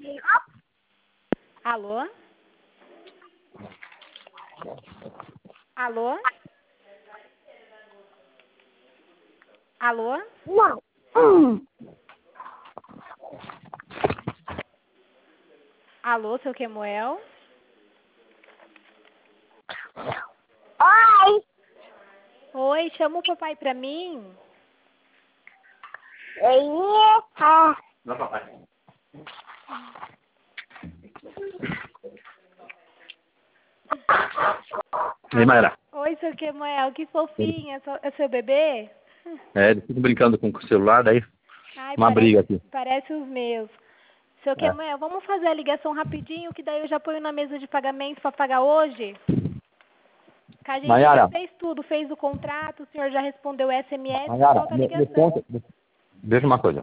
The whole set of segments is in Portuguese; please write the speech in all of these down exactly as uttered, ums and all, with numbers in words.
Alô? Alô? Alô? Não. Hum. Alô, seu Kemuel? Oi. Oi, chama o papai pra mim. Eita. Não, papai. E aí, Mayara? Oi, seu Kemuel, que fofinha. É seu- É seu bebê? É, eles ficam brincando com o celular, daí Ai, uma parece, briga aqui. parece os meus. Seu É. Kemuel, vamos fazer a ligação rapidinho, que daí eu já ponho na mesa de pagamento para pagar hoje? Que a gente já Mayara, fez tudo, fez o contrato, o senhor já respondeu o S M S, só Mayara, falta a meu, meu ligação. ponto, veja uma coisa.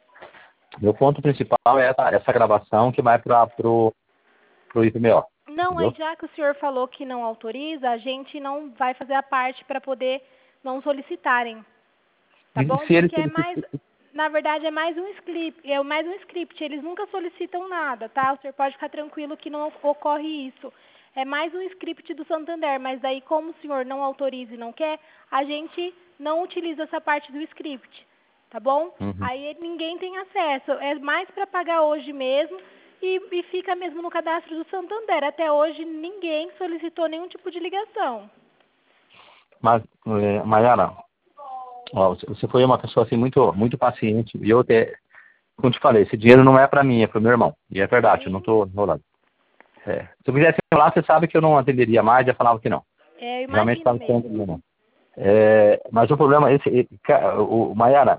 Meu ponto principal é essa, essa gravação que vai para pro, pro I P M O. Não, aí Entendeu? já que o senhor falou que não autoriza, a gente não vai fazer a parte para poder não solicitarem, tá E bom? se eles Porque é mais, na verdade é mais um script, é mais um script, eles nunca solicitam nada, tá? O senhor pode ficar tranquilo que não ocorre isso. É mais um script do Santander, mas daí como o senhor não autoriza e não quer, a gente não utiliza essa parte do script, tá bom? Uhum. Aí ninguém tem acesso, é mais para pagar hoje mesmo e, e fica mesmo no cadastro do Santander. Até hoje ninguém solicitou nenhum tipo de ligação. Mas, é, Mayara, ó, você- você foi uma pessoa assim muito, muito paciente. E eu até, como te falei, esse dinheiro não é para mim, é para o meu irmão. E é verdade, eu não estou enrolando. É. Se eu quisesse enrolar, você sabe que eu não atenderia mais, já falava que não. É, eu Realmente imagino estava mesmo. sendo não. É, mas o problema é esse, e- ca- o, o Mayara,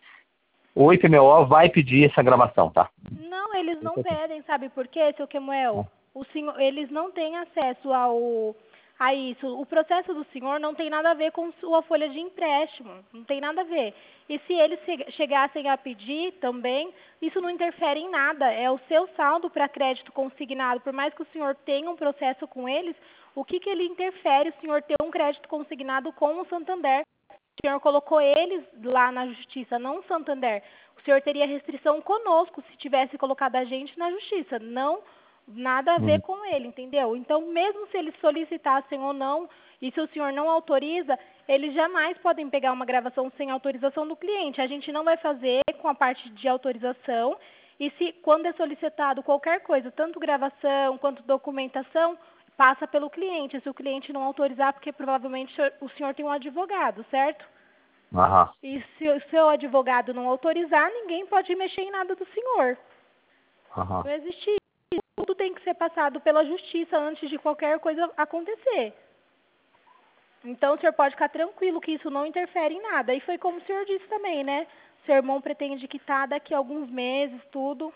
o I P M O vai pedir essa gravação, tá? Não, eles não Isso aqui. pedem, sabe por quê, seu Kemuel? O senhor, eles não têm acesso ao a isso. O processo do senhor não tem nada a ver com sua folha de empréstimo, não tem nada a ver. E se eles che- chegassem a pedir também, isso não interfere em nada. É o seu saldo para crédito consignado. Por mais que o senhor tenha um processo com eles, o que, que ele interfere o senhor ter um crédito consignado com o Santander? O senhor colocou eles lá na justiça, não o Santander. O senhor teria restrição conosco se tivesse colocado a gente na justiça, não nada a ver Uhum. com ele, entendeu? Então, mesmo se eles solicitassem ou não, e se o senhor não autoriza, eles jamais podem pegar uma gravação sem autorização do cliente. A gente não vai fazer com a parte de autorização, e se quando é solicitado qualquer coisa, tanto gravação quanto documentação, passa pelo cliente. Se o cliente não autorizar, porque provavelmente o senhor- o senhor tem um advogado, certo? Aham. E se o seu advogado não autorizar, ninguém pode mexer em nada do senhor. Aham. Não existe isso. Tudo tem que ser passado pela justiça antes de qualquer coisa acontecer. Então, o senhor pode ficar tranquilo que isso não interfere em nada. E foi como o senhor disse também, né? Seu irmão pretende quitar daqui a alguns meses, tudo.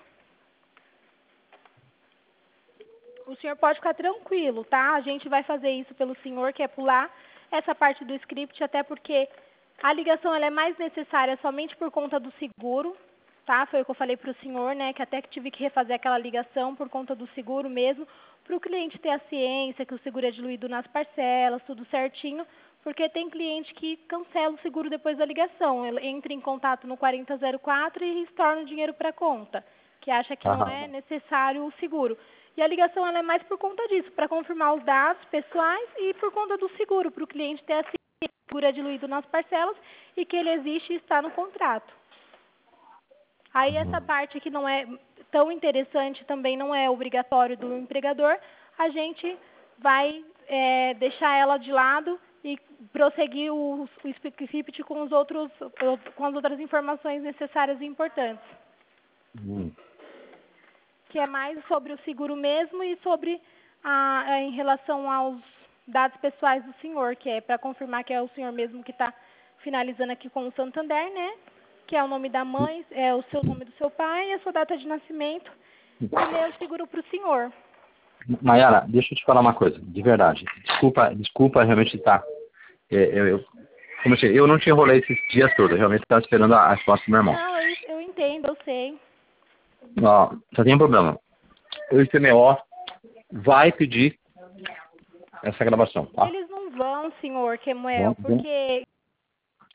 O senhor pode ficar tranquilo, tá? A gente vai fazer isso pelo senhor, que é pular essa parte do script, até porque a ligação ela é mais necessária somente por conta do seguro, tá? Foi o que eu falei para o senhor, né? Que até que tive que refazer aquela ligação por conta do seguro mesmo, para o cliente ter a ciência que o seguro é diluído nas parcelas, tudo certinho, porque tem cliente que cancela o seguro depois da ligação. Ele entra em contato no quarenta zero quatro e retorna o dinheiro para a conta, que acha que não Aham. é necessário o seguro. E a ligação ela é mais por conta disso, para confirmar os dados pessoais e por conta do seguro, para o cliente ter a ciência que o seguro é diluído nas parcelas e que ele existe e está no contrato. Aí essa parte que não é tão interessante, também não é obrigatório do empregador, a gente vai é, deixar ela de lado e prosseguir o, o script com, os outros, com as outras informações necessárias e importantes. Hum. Que é mais sobre o seguro mesmo e sobre a, a- em relação aos dados pessoais do senhor, que é para confirmar que é o senhor mesmo que está finalizando aqui com o Santander, né? Que é o nome da mãe, é o seu nome do seu pai e a sua data de nascimento. E ler o seguro para o senhor. Mayara, deixa eu te falar uma coisa, de verdade. Desculpa, desculpa realmente tá. É, eu, eu, como eu, disse, eu não te enrolei esses dias todos, eu realmente estava esperando a a resposta do meu irmão. Não, eu, eu entendo, eu sei. Ó, só tem um problema. O I P M O vai pedir essa gravação, tá? Eles não vão, senhor Bom, Kemuel, bom. porque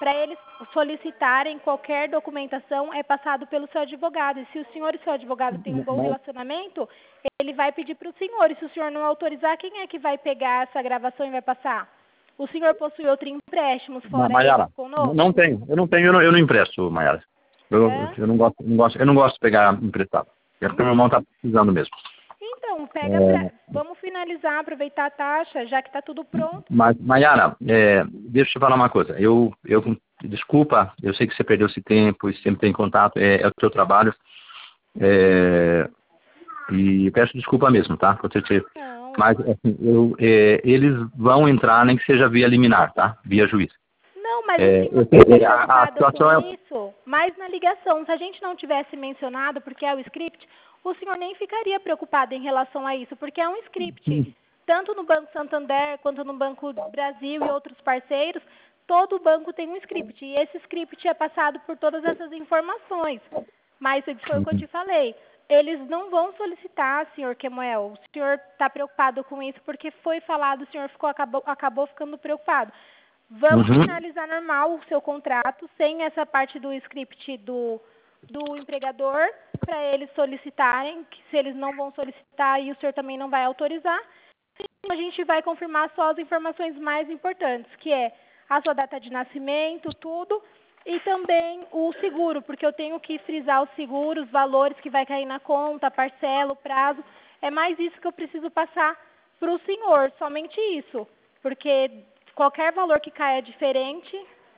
para eles solicitarem qualquer documentação, é passado pelo seu advogado. E se o senhor e seu advogado têm um bom relacionamento, ele vai pedir para o senhor. E se o senhor não autorizar, quem é que vai pegar essa gravação e vai passar? O senhor possui outros empréstimos fora Maiara, esse conosco? não tenho. Eu não tenho, eu não, eu não empresto, Maiara. Eu, É? eu, não gosto, não gosto, eu não gosto de pegar emprestado. É porque meu irmão está precisando mesmo. Então, pega É, pra... vamos finalizar, aproveitar a taxa, já que está tudo pronto. Mas, Maiara, é, deixa eu te falar uma coisa. Eu, eu, desculpa, eu sei que você perdeu esse tempo, e sempre tem contato, é, é o teu trabalho. É, e peço desculpa mesmo, tá? Por ter te... Não, Mas, assim, eu, é, eles vão entrar, nem que seja via liminar, tá? Via juiz. não, mas É, o senhor eu- ficou é, a, a preocupado situação com é... isso, mas na ligação, se a gente não tivesse mencionado, porque é o script, o senhor nem ficaria preocupado em relação a isso, porque é um script. Tanto no Banco Santander, quanto no Banco do Brasil e outros parceiros, todo banco tem um script. E esse script é passado por todas essas informações. Mas isso foi o que eu te falei. Eles não vão solicitar, senhor Kemuel. O senhor está preocupado com isso porque foi falado, o senhor ficou, acabou, acabou ficando preocupado. Vamos Uhum. finalizar normal o seu contrato, sem essa parte do script do, do empregador, para eles solicitarem, que se eles não vão solicitar e o senhor também não vai autorizar, a gente vai confirmar só as informações mais importantes, que é a sua data de nascimento, tudo, e também o seguro, porque eu tenho que frisar o seguro, os valores que vai cair na conta, a parcela, o prazo. É mais isso que eu preciso passar para o senhor, somente isso, porque qualquer valor que caia diferente,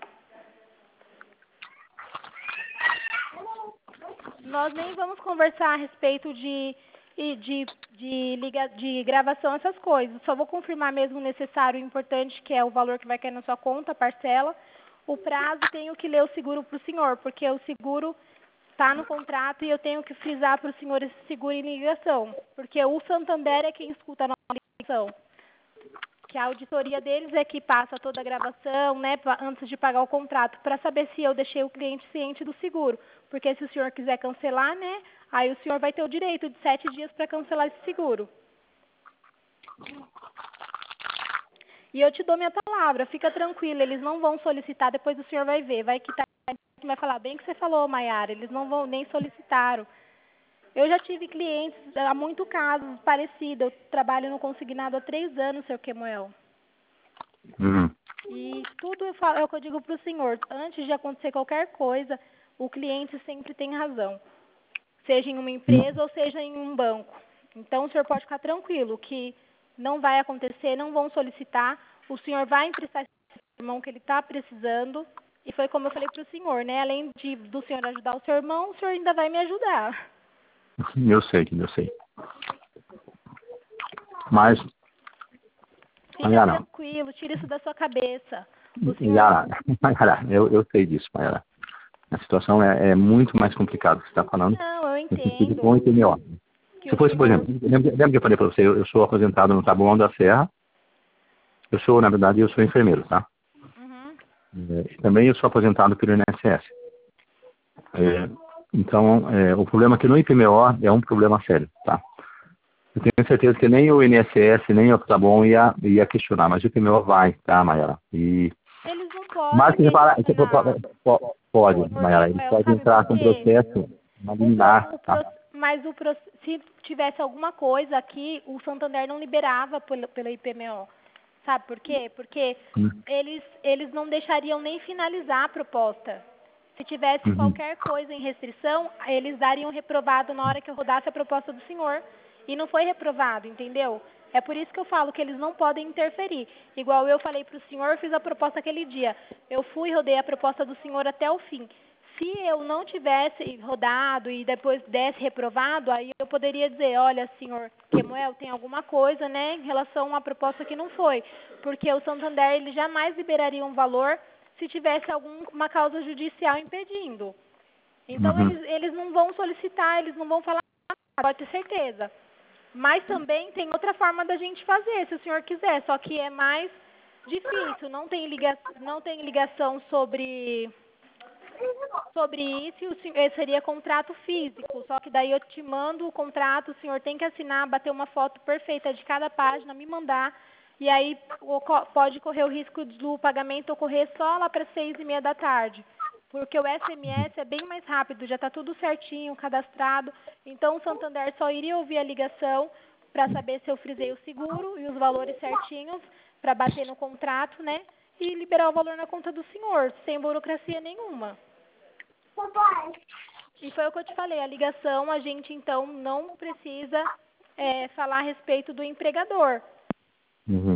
nós nem vamos conversar a respeito de, e de, de, liga, de gravação, essas coisas. Só vou confirmar mesmo o necessário e importante, que é o valor que vai cair na sua conta, a parcela. O prazo, tenho que ler o seguro para o senhor, porque o seguro está no contrato e eu tenho que frisar para o senhor esse seguro em ligação, porque o Santander é quem escuta a nossa ligação. Que a auditoria deles é que passa toda a gravação, né, antes de pagar o contrato, para saber se eu deixei o cliente ciente do seguro. Porque se o senhor quiser cancelar, né, aí o senhor vai ter o direito de sete dias para cancelar esse seguro. E eu te dou minha palavra, fica tranquila, eles não vão solicitar, depois o senhor vai ver, vai que tá, vai falar bem que você falou, Maiara, eles não vão nem solicitaram. Eu já tive clientes, há muito casos parecidos, eu trabalho no consignado há três anos, senhor Kemuel. Uhum. E tudo eu falo, é o que eu digo para o senhor, antes de acontecer qualquer coisa, o cliente sempre tem razão, seja em uma empresa ou seja em um banco. Então o senhor pode ficar tranquilo que não vai acontecer, não vão solicitar, o senhor vai emprestar esse irmão que ele está precisando, e foi como eu falei para o senhor, né? Além de, do senhor ajudar o seu irmão, o senhor ainda vai me ajudar. Eu sei, eu sei. Mas, Fica Maiara, tranquilo, tira isso da sua cabeça. O senhor... Maiara, Maiara, eu, eu sei disso, Maiara. A situação é, é muito mais complicada que você está falando. Não, eu No sentido bom entendo. e pior. Que Se o fosse, por senhor... exemplo, lembra, lembra que eu falei para você, eu, eu sou aposentado no Taboão da Serra. Eu sou, na verdade, eu sou enfermeiro, tá? Uhum. É, também eu sou aposentado pelo I N S S. É, então, é, o problema aqui no I P M O é um problema sério, tá? Eu tenho certeza que nem o I N S S, nem o Taboão ia, ia questionar, mas o I P M O vai, tá, Maiara? E... Eles não Mas podem você fala, você questionar. pode, pode, Senhor Maiara, ele Kemuel, pode sabe entrar por com quê? processo na O pro, liminar, o tá? pro, mas o pro, se tivesse alguma coisa aqui, o Santander não liberava pelo, pelo I P M O. Sabe por quê? Porque Hum. eles, eles não deixariam nem finalizar a proposta. Se tivesse Uhum. qualquer coisa em restrição, eles dariam reprovado na hora que eu rodasse a proposta do senhor. E não foi reprovado, entendeu? É por isso que eu falo que eles não podem interferir. Igual eu falei para o senhor, eu fiz a proposta aquele dia. Eu fui e rodei a proposta do senhor até o fim. Se eu não tivesse rodado e depois desse reprovado, aí eu poderia dizer, olha, senhor Kemuel, tem alguma coisa, né, em relação à proposta que não foi. Porque o Santander, ele jamais liberaria um valor se tivesse alguma causa judicial impedindo. Então, Uhum. eles, eles não vão solicitar, eles não vão falar nada, pode ter certeza. Mas também tem outra forma da gente fazer, se o senhor quiser, só que é mais difícil, não tem ligação, não tem ligação sobre... Sobre isso, o senhor, seria contrato físico, só que daí eu te mando o contrato, o senhor tem que assinar, bater uma foto perfeita de cada página, me mandar, E aí oco- pode correr o risco do pagamento ocorrer só lá para seis e meia da tarde. Porque o S M S é bem mais rápido, já está tudo certinho, cadastrado. Então o Santander só iria ouvir a ligação para saber se eu frisei o seguro e os valores certinhos para bater no contrato, né? E liberar o valor na conta do senhor, sem burocracia nenhuma. E foi o que eu te falei, a ligação a gente então não precisa é, falar a respeito do empregador. Uhum.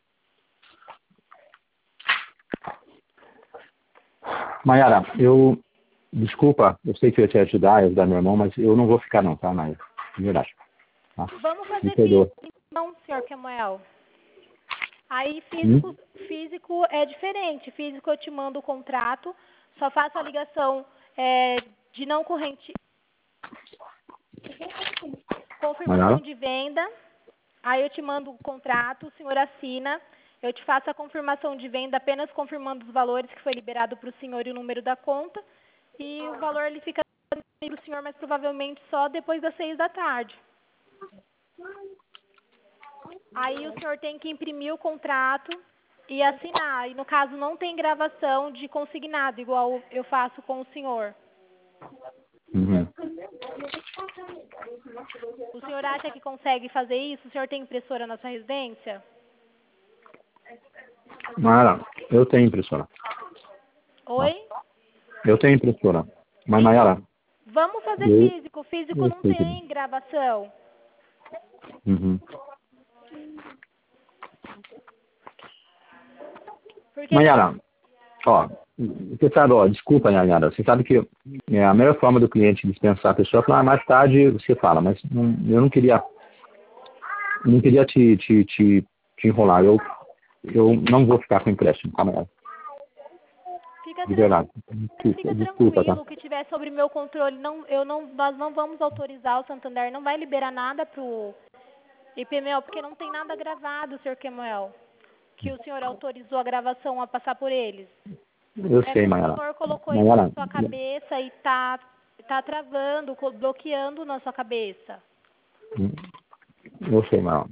Mayara, eu... Desculpa, eu sei que eu ia te ajudar, ia ajudar meu irmão, mas eu não vou ficar não, tá, Mayara? De verdade. Tá? Vamos Me fazer perdoa. físico, então, senhor Kemuel. Aí físico, Hum? físico é diferente. Físico eu te mando o contrato, só faço a ligação é, de não corrente, confirmação Mayara? de venda. Aí eu te mando o contrato, o senhor assina. Eu te faço a confirmação de venda, apenas confirmando os valores que foi liberado para o senhor e o número da conta. E o valor ele fica para o senhor, mas provavelmente só depois das seis da tarde. Aí o senhor tem que imprimir o contrato e assinar. E no caso não tem gravação de consignado, igual eu faço com o senhor. Uhum. O senhor acha que consegue fazer isso? O senhor tem impressora na sua residência? Mayara, eu tenho impressora. Oi? Eu tenho impressora. Mas, Mayara, Vamos fazer eu... físico. Físico eu não sei também. tem gravação. Uhum. Porque Mayara, ó, você sabe, ó, desculpa, Mayara, você sabe que é, a melhor forma do cliente dispensar a pessoa é falar mais tarde, você fala, mas não, eu não queria, não queria te, te, te, te enrolar. Eu, eu não vou ficar com empréstimo, tá, Mayara? fica, De tran verdade. Desculpa, fica desculpa, tá? tranquilo, o que tiver sobre meu controle, não, eu não, nós não vamos autorizar, o Santander não vai liberar nada pro I P M E L, porque não tem nada gravado, senhor Kemuel, que o senhor autorizou a gravação a passar por eles. Eu É sei, que o Mayara. senhor colocou isso na Mayara, sua cabeça e tá, tá travando, co- bloqueando na sua cabeça. eu sei, Mayara.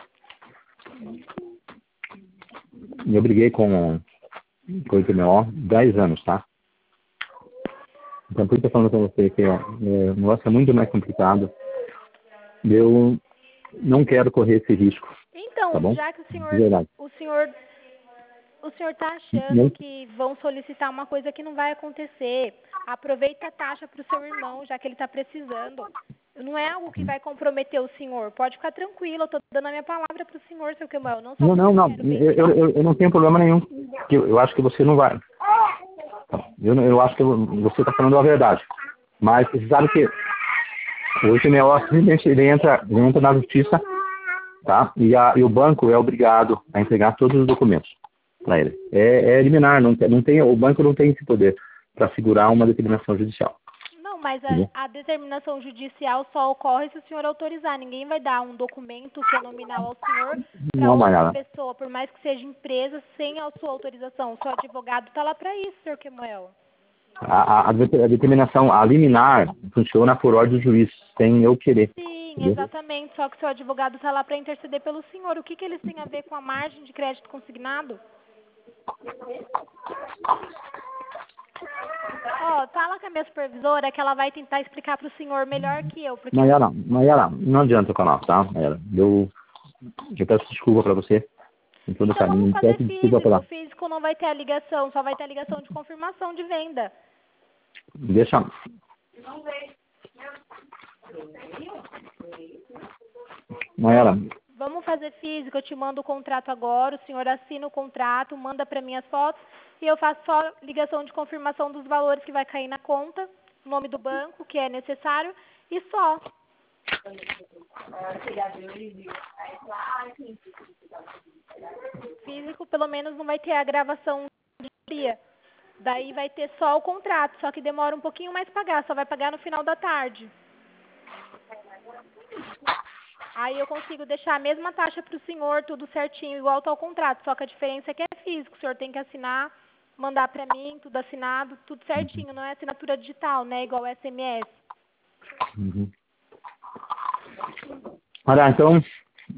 Eu briguei com, com o I P M O dez anos, tá? Então, por isso eu tô falando com você que ó, é, o negócio é muito mais complicado. Eu não quero correr esse risco, tá Então, bom? já que o De senhor, verdade. o senhor, o senhor tá achando Não, que vão solicitar uma coisa que não vai acontecer, aproveita a taxa para o seu irmão, já que ele está precisando. Não é algo que vai comprometer o senhor. Pode ficar tranquilo, eu estou dando a minha palavra para o senhor, seu Kemuel, não só não, porque não, eu não. quero bem Eu, do senhor. eu, eu não tenho problema nenhum. Eu, eu acho que você não vai. Eu, eu acho que você está falando a verdade. Mas você sabe que o I P M O simplesmente ele entra, ele entra na justiça, tá? E, a, e o banco é obrigado a entregar todos os documentos para ele. É, é eliminar, não, tem- não tem, o banco não tem esse poder para segurar uma determinação judicial. Não, mas Entendeu? a, a determinação judicial só ocorre se o senhor autorizar. Ninguém vai dar um documento que é nominal ao senhor para Não, outra Mayara. pessoa, por mais que seja empresa, sem a sua autorização. O seu advogado está lá para isso, senhor Kemuel. A, a, a determinação, a liminar, funciona por ordem do juiz, sem eu querer. Sim, Entendeu? exatamente. Só que o seu advogado está lá para interceder pelo senhor. O que, que eles têm a ver com a margem de crédito consignado? Ó, fala com a minha supervisora que ela vai tentar explicar para o senhor melhor que eu, porque Mayara, Mayara, não adianta eu falar, tá, Mayara? Eu, eu peço desculpa pra você, com todo então vamos carinho, fazer peço desculpa físico. pela... Físico não vai ter a ligação, só vai ter a ligação de confirmação de venda. Deixa... Mayara, Vamos fazer físico, eu te mando o contrato agora, o senhor assina o contrato, manda para mim as fotos e eu faço só ligação de confirmação dos valores que vai cair na conta, o nome do banco que é necessário e só. Físico pelo menos não vai ter a gravação de dia. Daí vai ter só o contrato, só que demora um pouquinho mais pagar, só vai pagar no final da tarde. Aí eu consigo deixar a mesma taxa para o senhor, tudo certinho, igual está o contrato, só que a diferença é que é físico, o senhor tem que assinar, mandar para mim, tudo assinado, tudo certinho, não é assinatura digital, né, igual S M S. uhum. Olha, então,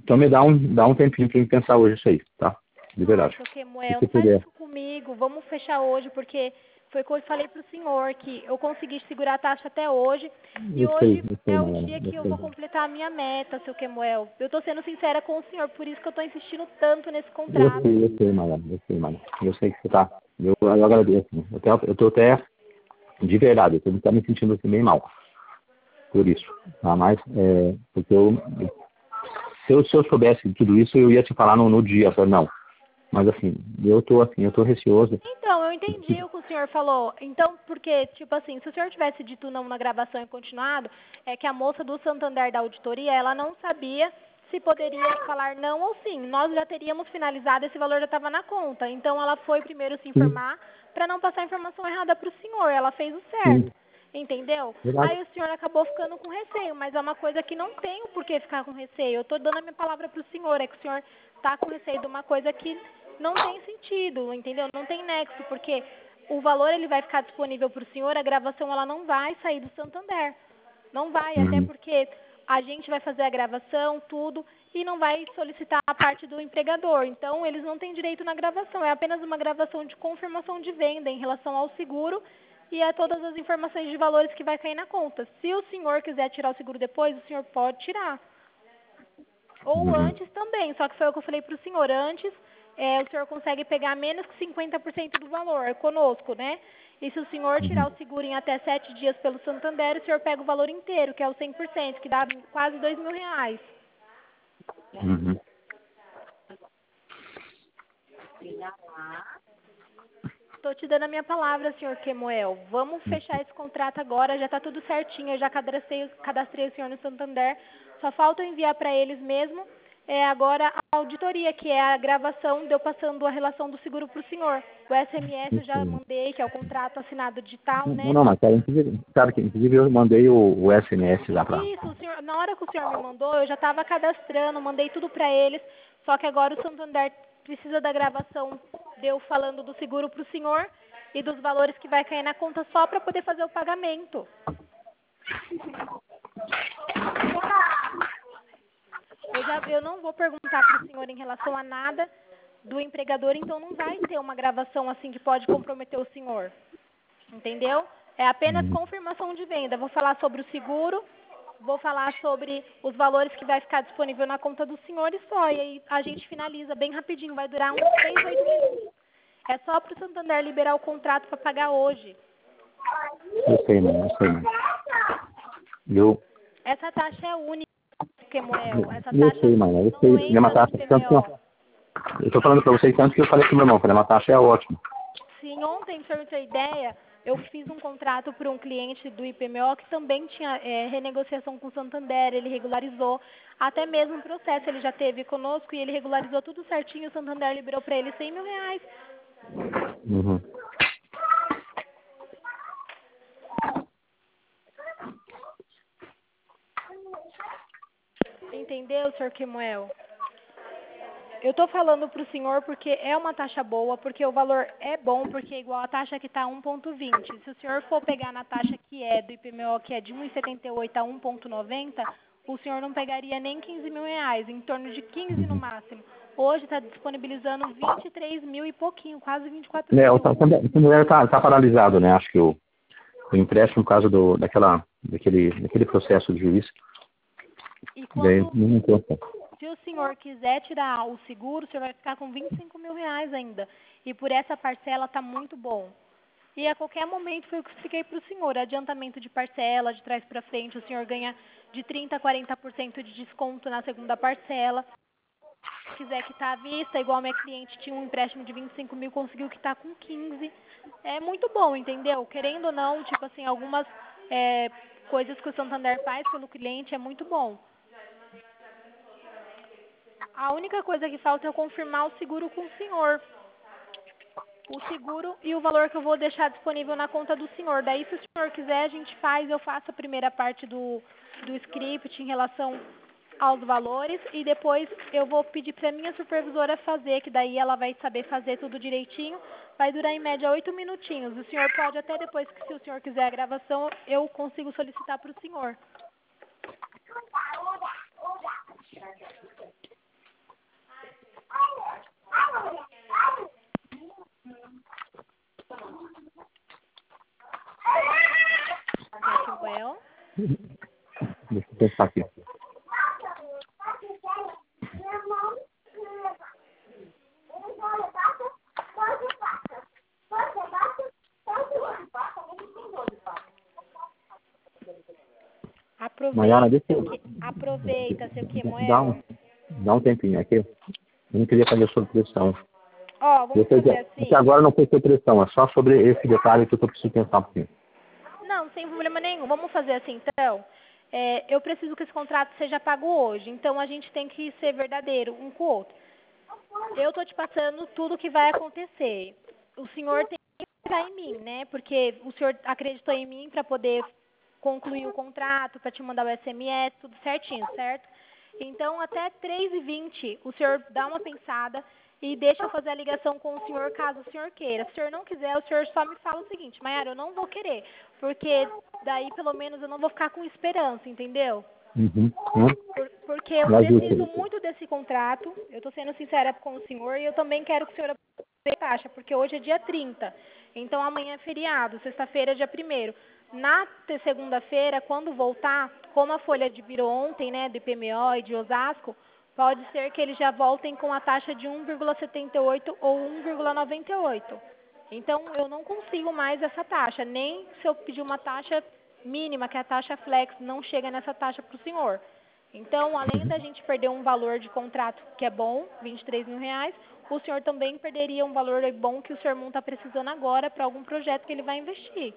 então me dá um, dá um tempinho pra eu pensar hoje isso aí, tá? De verdade. Seu Kemuel, Se não faz puder. isso comigo. Vamos fechar hoje, porque foi o que eu falei pro senhor, que eu consegui segurar a taxa até hoje. E Eu sei, hoje eu sei, é o Mayara, dia eu que eu sei. vou completar a minha meta, seu Kemuel. Eu tô sendo sincera com o senhor, por isso que eu tô insistindo tanto nesse Eu contrato. sei, eu sei, Mayara, eu sei, Mayara. Eu sei que você tá. Eu, eu agradeço. Eu, até, eu tô até, de verdade, eu tô tá me sentindo assim, bem mal. Por isso. Tá? Mas, é, porque eu, se eu, se eu soubesse de tudo isso, eu ia te falar no, no dia. Eu falei, não. Mas assim, eu tô assim, eu tô receoso. Então, eu entendi o que o senhor falou. Então, porque, tipo assim, se o senhor tivesse dito não na gravação e continuado, é que a moça do Santander da auditoria, ela não sabia se poderia falar não ou sim. Nós já teríamos finalizado, esse valor já estava na conta. Então, ela foi primeiro se Sim, informar para não passar a informação errada para o senhor. Ela fez o certo. sim, Entendeu? verdade. Aí o senhor acabou ficando com receio, mas é uma coisa que não tem o porquê ficar com receio. Eu estou dando a minha palavra para o senhor, é que o senhor está com receio de uma coisa que não tem sentido, entendeu? Não tem nexo, porque o valor ele vai ficar disponível para o senhor, a gravação ela não vai sair do Santander. Não vai, até Uhum. porque a gente vai fazer a gravação, tudo, e não vai solicitar a parte do empregador. Então, eles não têm direito na gravação. É apenas uma gravação de confirmação de venda em relação ao seguro e a todas as informações de valores que vai cair na conta. Se o senhor quiser tirar o seguro depois, o senhor pode tirar. Ou Uhum. antes também, só que foi o que eu falei para o senhor. Antes, é, o senhor consegue pegar menos que cinquenta por cento do valor conosco, né? E se o senhor tirar Uhum. o seguro em até sete dias pelo Santander, o senhor pega o valor inteiro, que é o cem por cento, que dá quase dois mil reais. Uhum. Estou te dando a minha palavra, senhor Kemuel. Vamos fechar esse contrato agora, já está tudo certinho. Eu já cadastrei, cadastrei o senhor no Santander. Só falta eu enviar para eles mesmo. É agora a auditoria, que é a gravação de eu passando a relação do seguro para o senhor. O S M S eu Isso já aí. mandei, que é o contrato assinado digital, Não, né? não, mas cara, inclusive, sabe que inclusive eu mandei o, o S M S lá pra. Isso, o senhor, na hora que o senhor me mandou, eu já estava cadastrando, mandei tudo para eles, só que agora o Santander precisa da gravação de eu falando do seguro para o senhor e dos valores que vai cair na conta só para poder fazer o pagamento. Eu, já, eu não vou perguntar para o senhor em relação a nada do empregador, então não vai ter uma gravação assim que pode comprometer o senhor. Entendeu? É apenas Uhum. confirmação de venda. Vou falar sobre o seguro, vou falar sobre os valores que vai ficar disponível na conta do senhor e só. E aí a gente finaliza bem rapidinho, vai durar uns seis, oito minutos. É só para o Santander liberar o contrato para pagar hoje. Eu sei, mano, eu sei, mano. Eu, Essa taxa é única, Kemuel. Essa eu taxa sei, mano, eu não sei. E é uma entra no taxa, tanto que eu, I P M O. eu tô falando pra vocês tanto que eu falei pro meu irmão, falei, uma taxa é ótima. Sim, ontem, para você ter ideia, eu fiz um contrato para um cliente do I P M O que também tinha é, renegociação com o Santander, ele regularizou, até mesmo o processo ele já teve conosco e ele regularizou tudo certinho, o Santander liberou para ele cem mil reais. Uhum. Entendeu, senhor Kemuel? Eu estou falando para o senhor porque é uma taxa boa, porque o valor é bom, porque é igual a taxa que está um ponto vinte. Se o senhor for pegar na taxa que é do I P M O, que é de um vírgula setenta e oito a um ponto noventa, o senhor não pegaria nem quinze mil reais, em torno de quinze no Uhum. máximo. Hoje está disponibilizando vinte e três mil e pouquinho, quase vinte e quatro É, o mil. Santander tá, tá paralisado, né? Acho que o, o empréstimo, por causa do, daquela, daquele, daquele processo de juiz, E daí quando, não conta. se o senhor quiser tirar o seguro, o senhor vai ficar com vinte e cinco mil reais ainda. E por essa parcela está muito bom. E a qualquer momento foi o que eu expliquei para o senhor, adiantamento de parcela, de trás para frente, o senhor ganha de trinta a quarenta por cento de desconto na segunda parcela. Se quiser quitar à vista, igual a minha cliente tinha um empréstimo de vinte e cinco mil, conseguiu quitar com quinze. É muito bom, entendeu? Querendo ou não, tipo assim, algumas é, coisas que o Santander faz pelo cliente é muito bom. A única coisa que falta é eu confirmar o seguro com o senhor. O seguro e o valor que eu vou deixar disponível na conta do senhor. Daí, se o senhor quiser, a gente faz, eu faço a primeira parte do, do script em relação aos valores e depois eu vou pedir para minha supervisora fazer, que daí ela vai saber fazer tudo direitinho. Vai durar em média oito minutinhos. O senhor pode até depois, que se o senhor quiser a gravação, eu consigo solicitar para o senhor. Samuel? Deixa eu pensar aqui. Maiara, deixa eu... Aproveita, que- aproveita, seu Dá Quemuel. um, dá um tempinho aqui. Eu não queria fazer sobre pressão. Ó, vamos Depois, fazer assim. até agora não foi sobre pressão, é só sobre esse detalhe que eu tô precisando pensar um pouquinho. Não, sem problema nenhum. Vamos fazer assim, então. É, eu preciso que esse contrato seja pago hoje. Então, a gente tem que ser verdadeiro um com o outro. Eu tô te passando tudo o que vai acontecer. O senhor tem que acreditar em mim, né? Porque o senhor acreditou em mim para poder concluir o contrato, para te mandar o S M S, tudo certinho, certo? Então, até três e vinte, o senhor dá uma pensada e deixa eu fazer a ligação com o senhor, caso o senhor queira. Se o senhor não quiser, o senhor só me fala o seguinte: Maiara, eu não vou querer, porque daí, pelo menos, eu não vou ficar com esperança, entendeu? Uhum. Hum? Por- porque eu Mas preciso isso- muito desse contrato. Eu estou sendo sincera com o senhor e eu também quero que o senhor aproveite a taxa, porque hoje é dia trinta. Então amanhã é feriado, sexta-feira é dia primeiro. Na te- segunda-feira, quando voltar, como a folha de virou ontem, né, do I P M O e de Osasco, pode ser que eles já voltem com a taxa de um vírgula setenta e oito ou um vírgula noventa e oito. Então eu não consigo mais essa taxa, nem se eu pedir uma taxa mínima, que é a taxa flex, não chega nessa taxa para o senhor. Então, além da gente perder um valor de contrato que é bom, vinte e três mil reais, o senhor também perderia um valor bom que o seu irmão está precisando agora para algum projeto que ele vai investir.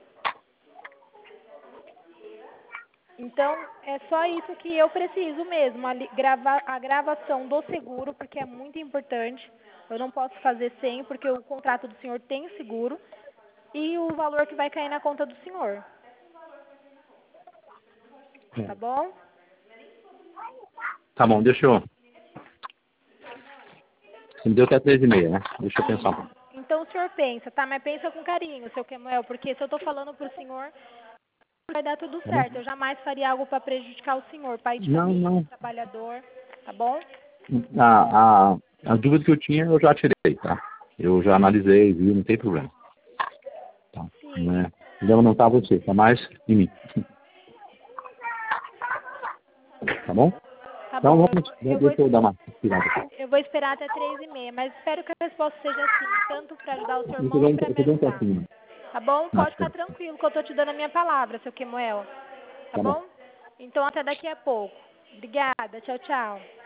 Então, é só isso que eu preciso mesmo, a, li- gravar, a gravação do seguro, porque é muito importante. Eu não posso fazer sem, porque o contrato do senhor tem seguro, e o valor que vai cair na conta do senhor. Tá bom? Tá bom, deixa eu... Você me deu até três e meia, né? Deixa eu pensar um pouco. Então o senhor pensa, tá? Mas pensa com carinho, seu Quemuel, porque se eu tô falando pro senhor, vai dar tudo Tá certo. bom? Eu jamais faria algo para prejudicar o senhor, pai de Não, família, não. trabalhador, tá bom? A, a, a dúvida que eu tinha, eu já tirei, tá? Eu já analisei, vi, não tem problema. Tá? Sim. Não é, o problema não tá você, tá mais em mim. Tá bom? Tá Então bom, vamos, eu, eu, vou, deixa eu dar uma respirada aqui. eu vou esperar até três e meia, mas espero que a resposta seja assim, tanto para ajudar o seu Eu tô irmão e dando, para eu me tô dando um ajudar. pouquinho. Tá bom? Ah, Pode tá. ficar tranquilo que eu tô te dando a minha palavra, seu Quemuel. Tá Tá bom. bom? Então até daqui a pouco. Obrigada, tchau, tchau.